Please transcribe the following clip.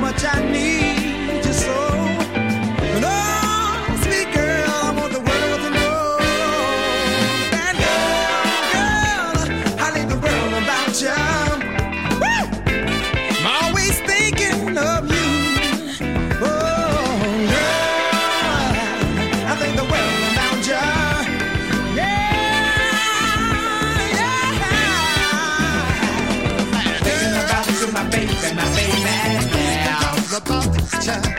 much I need you so. And oh, sweet girl, I want the world to know that girl, I need the world about you. Woo! I'm always thinking of you. Oh, girl, I think the world about you. My baby, yeah.